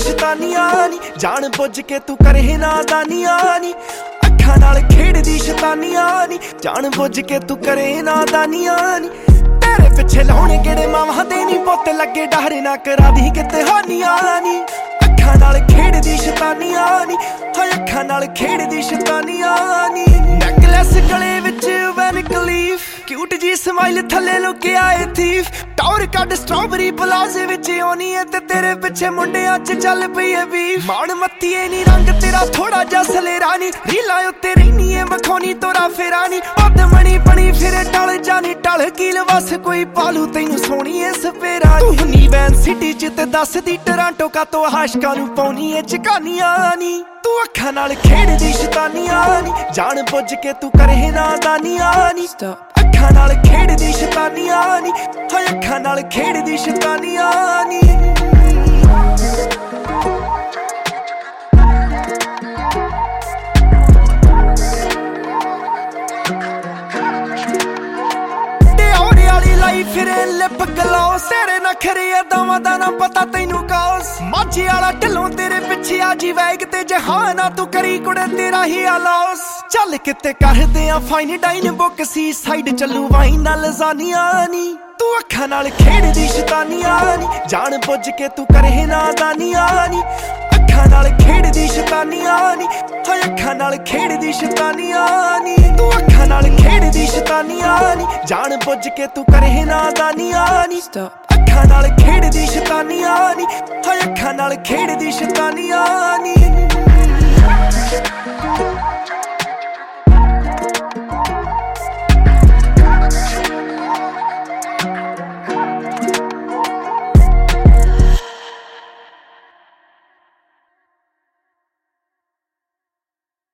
शैतानियां नी जान बुझ के तू करे नादानियां नी अखां नाल खेड़दी शैतानियां नी जान बुझ के तू करे नादानियां नी तेरे पिछे लाउणे गेड़े मावां दे नी पुत्त लगे डर ना करा दी किते हानियां नी अखां नाल खेड़दी शैतानियां नी हाय अखां नाल खेड़दी शैतानियां नी नेकलेस गले विच वैनकलीफ क्यूट जी स्माइल थले लुके आए थीफ टौर कड स्ट्रॉबेरी प्लाजे विच आउणी है ते तेरे पिछे मुंडियां च चल पई है बीफ मान मत्तीए नी रंग तेरा थोड़ा जा सलेरानी रीलां उत्ते रहीनी है मखौनी तोरा फेरानी मणी बनी फिर टल जानी टल कील वस कोई पालू तैनू सोनी है सपेरा तू नी वैन सिटी च ते दस दी टोरांटो का तो आशकां नू पाउणी है चकानियां नी तू अखां नाल खेड़दी शैतानियां नी जान बुझ के तू करे नादानियां नी अखां नाल खेड़दी शैतानियां नी हाय अखां नाल खेड़दी शैतानियां नी फिरे लिप ग्लॉस तेरे नखरे दावां दा ना पता तैनू कौस माझी वाला ढिलों तेरे पिछे आजी वैग ते जहाना तू करी कुड़े तेरा ही आलौस चल किते करदे आ fine dine book seaside चलू वाइन नाल जानियां नी तू अखां नाल खेड़दी शैतानियां नी जान बुझ के तू करे नादानियां नी अखां नाल खेड़दी शैतानियां नी हाय अखां नाल खेड़दी शैतानियां नी तू अखां नाल खेड़दी शैतानियां नी जान बुझ के तू करे नादानियां नी अखां नाल खेड़दी शैतानियां नी हाय अखां नाल खेड़दी शैतानियां नी